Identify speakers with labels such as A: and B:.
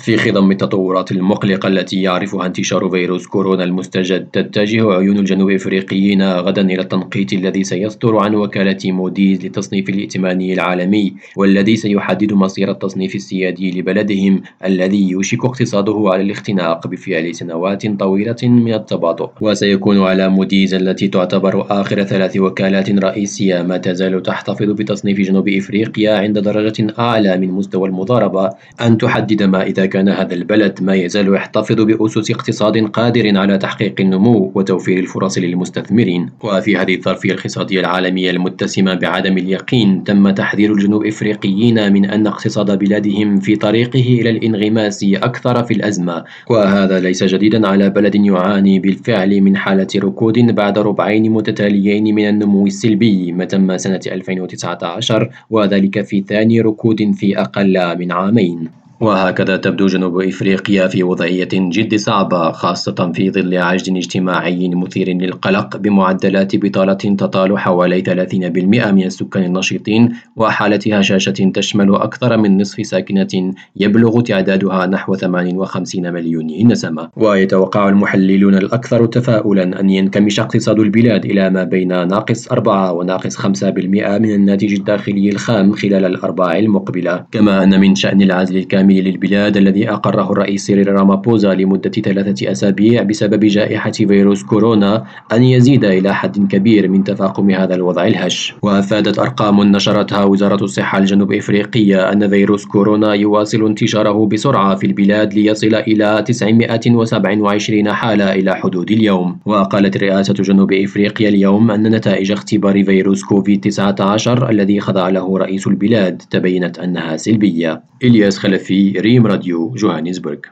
A: في خضم التطورات المقلقة التي يعرفها انتشار فيروس كورونا المستجد، تتجه عيون الجنوب إفريقيين غدا إلى التنقيط الذي سيصدر عن وكالة موديز للتصنيف الائتماني العالمي، والذي سيحدد مصير التصنيف السيادي لبلدهم الذي يوشك اقتصاده على الاختناق بفعل سنوات طويلة من التباطؤ. وسيكون على موديز التي تعتبر آخر 3 وكالات رئيسية ما تزال تحتفظ بتصنيف جنوب إفريقيا عند درجة أعلى من مستوى المضاربة أن تحدد ما إذا كان هذا البلد ما يزال يحتفظ بأسس اقتصاد قادر على تحقيق النمو وتوفير الفرص للمستثمرين. وفي هذه الظرفية الاقتصادية العالمية المتسمة بعدم اليقين، تم تحذير الجنوب إفريقيين من أن اقتصاد بلادهم في طريقه إلى الانغماس أكثر في الأزمة، وهذا ليس جديدا على بلد يعاني بالفعل من حالة ركود بعد ربعين متتاليين من النمو السلبي ما تم سنة 2019، وذلك في ثاني ركود في أقل من عامين. وهكذا تبدو جنوب إفريقيا في وضعية جد صعبة، خاصة في ظل عجز اجتماعي مثير للقلق بمعدلات بطالة تطال حوالي 30% من السكان النشطين، وحالة هشاشة تشمل أكثر من نصف ساكنة يبلغ تعدادها نحو 58 مليون نسمة. ويتوقع المحللون الأكثر تفاؤلا أن ينكمش اقتصاد البلاد إلى ما بين -4 و -5% من الناتج الداخلي الخام خلال الأرباع المقبلة، كما أن من شأن العزل الكامل للبلاد الذي أقره الرئيس سيريل رامابوزا لمدة 3 أسابيع بسبب جائحة فيروس كورونا أن يزيد إلى حد كبير من تفاقم هذا الوضع الهش. وأفادت أرقام نشرتها وزارة الصحة الجنوب إفريقية أن فيروس كورونا يواصل انتشاره بسرعة في البلاد ليصل إلى 927 حالة إلى حدود اليوم. وقالت رئاسة جنوب إفريقيا اليوم أن نتائج اختبار فيروس كوفيد-19 الذي خضع له رئيس البلاد تبينت أنها سلبية. إلياس خلفي، ريم راديو، جوهانسبرغ.